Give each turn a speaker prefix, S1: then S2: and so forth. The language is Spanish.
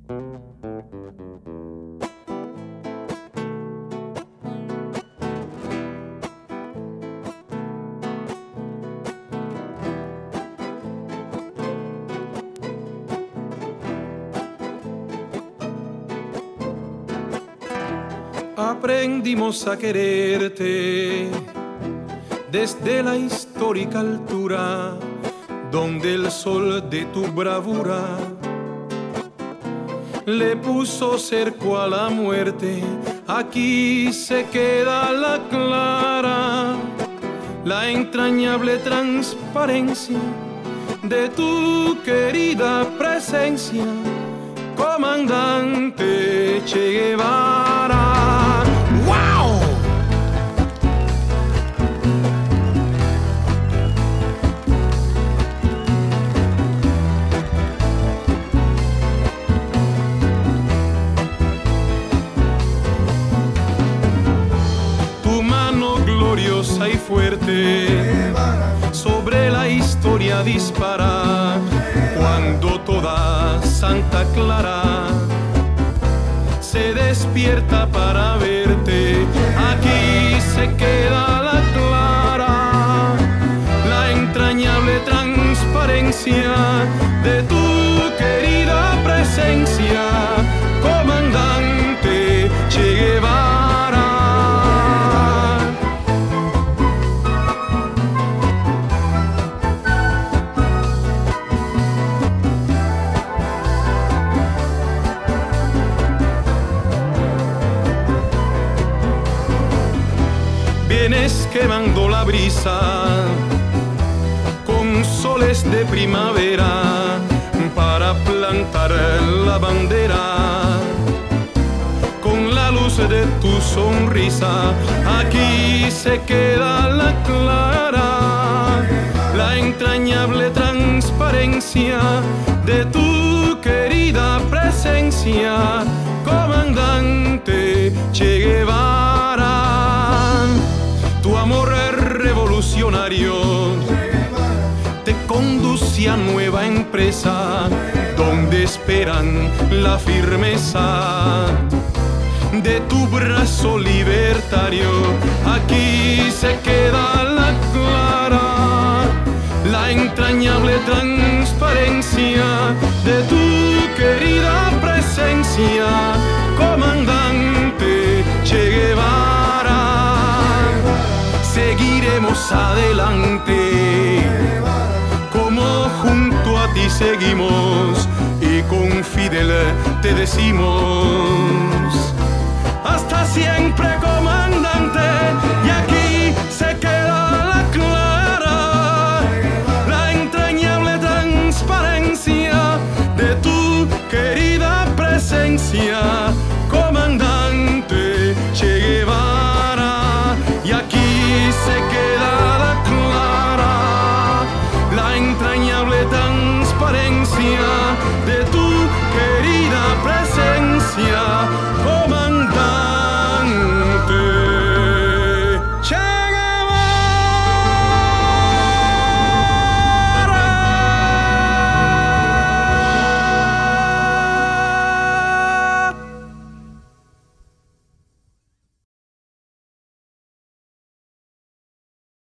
S1: Aprendimos a quererte desde la histórica altura, donde el sol de tu bravura le puso cerco a la muerte. Aquí se queda la clara, la entrañable transparencia de tu querida presencia, comandante Che Guevara. ¡Wow! Tu mano gloriosa y fuerte sobre la historia dispara, cuando toda Santa Clara se despierta para verte. Aquí se queda la clara, la entrañable transparencia de tu querida presencia, comandante Che Guevara. Vienes quemando la brisa con soles de primavera para plantar la bandera con la luz de tu sonrisa. Aquí se queda la clara, la entrañable transparencia de tu querida presencia, comandante Che Guevara. Tu amor revolucionario te conduce a nueva empresa, donde esperan la firmeza de tu brazo libertario. Aquí se queda la clara, la entrañable transparencia de tu querida presencia, comandante Che Guevara. Seguiremos adelante, como junto a ti seguimos, y con Fidel te decimos: hasta siempre, comandante.